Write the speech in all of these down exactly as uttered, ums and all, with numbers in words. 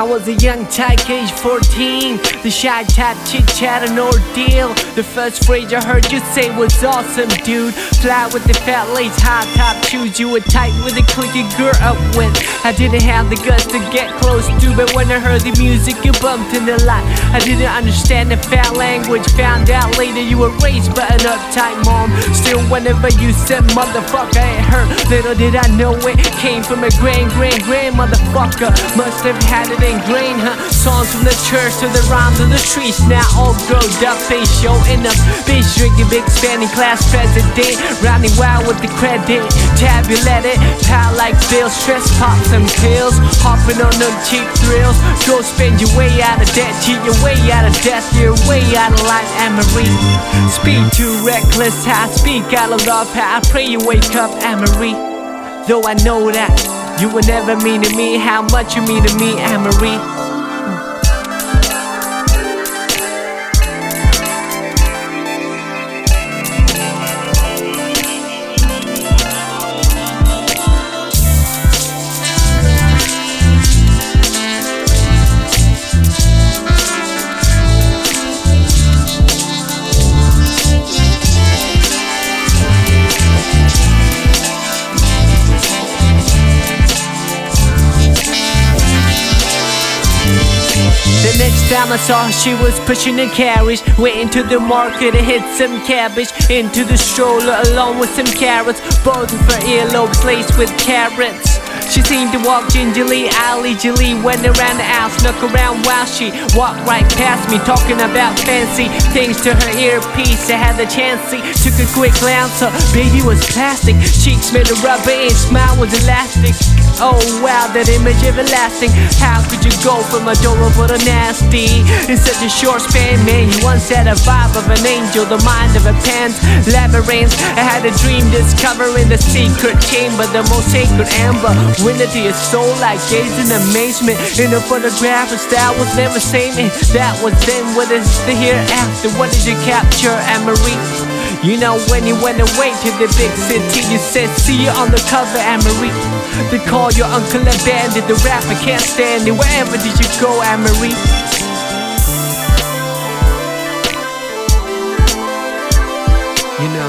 I was a young tyke, age fourteen. The shy type, chit-chat, an ordeal. The first phrase I heard you say was awesome, dude. Fly with the fat lace, high top shoes. You were tight with a clique you grew up with. I didn't have the guts to get close to, but when I heard the music, you bumped in the lot. I didn't understand the fat language. Found out later you were raised by an uptight mom. Still, whenever you said motherfucker, it hurt. Little did I know it came from a grand, grand, grand motherfucker. Must have had it ingrained, huh? Songs from the church to the rhymes of the streets. Now all grown up, ain't showing up. Bitch drinking, big Spanish class president. Riding wild with the credit. Tabulate it, pal like Bill. Stress, pop some pills. Hopping on them cheap thrills. Go spend your way out of debt. Cheat your way out of death. You're way out of line, Anne-Marie. Speak too reckless, how I speak out of love. How I pray you wake up, Anne-Marie. Though I know that you will never mean to me how much you mean to me, Anne-Marie. The next time I saw her, she was pushing a carriage. Went into the market and hid some cabbage. Into the stroller along with some carrots. Both of her earlobes laced with carrots. She seemed to walk gingerly, gingerly. Went around the house, snuck around while she walked right past me, talking about fancy things to her earpiece. I had the chance, took a quick glance. Her baby was plastic, cheeks made of rubber and smile was elastic. Oh wow, that image everlasting. How could you go from adorable to nasty in such a short span? Man, you once had a vibe of an angel, the mind of a pan's labyrinth. I had a dream discovering the secret chamber, the most sacred amber. Went into your soul like gazing amazement. In a photograph, her style was never same. And that was then, what is the hereafter? What did you capture, Anne-Marie? You know when you went away to the big city, you said see you on the cover, Anne-Marie. They call your uncle a bandit, the rapper can't stand it. Wherever did you go, Anne-Marie? You know,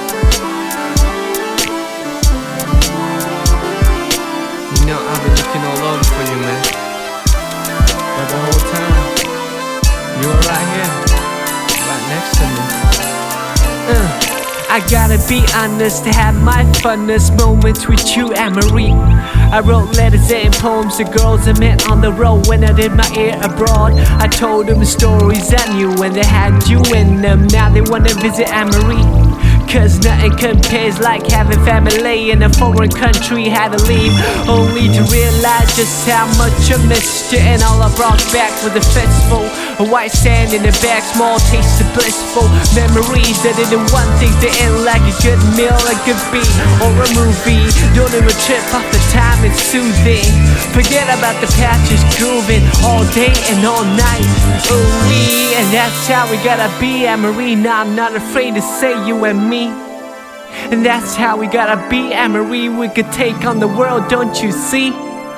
you know I've been looking all over for you, man. But the whole time, you were right here, right next to me. uh. I gotta be honest, to have my funnest moments with you, Anne-Marie. I wrote letters and poems to girls I met on the road when I did my year abroad. I told them stories I knew when they had you in them. Now they wanna visit Anne-Marie, cause nothing compares like having family in a foreign country. Had to leave only to realize just how much I missed you. And all I brought back was a festival, a white sand in the back, small taste of blissful memories that didn't want things to end like a good meal, a good beat, or a movie. Don't even trip off the time, it's soothing. Forget about the past, just grooving all day and all night. Ooh wee, and that's how we gotta be, Anne-Marie. Now I'm not afraid to say you and me. And that's how we gotta be, Anne-Marie. We could take on the world, don't you see?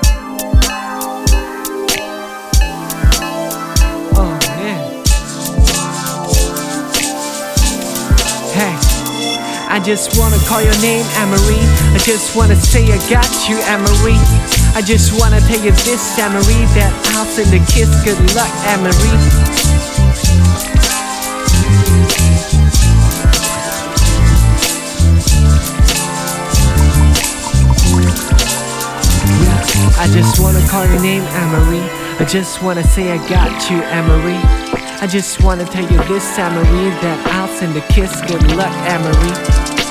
Oh man. Hey, I just wanna call your name, Anne-Marie. I just wanna say I got you, Anne-Marie. I just wanna tell you this, Anne-Marie, that I'll send a kiss. Good luck, Anne-Marie. I just wanna call your name, Anne-Marie. I just wanna say I got you, Anne-Marie. I just wanna tell you this, Anne-Marie, that I'll send a kiss. Good luck, Anne-Marie.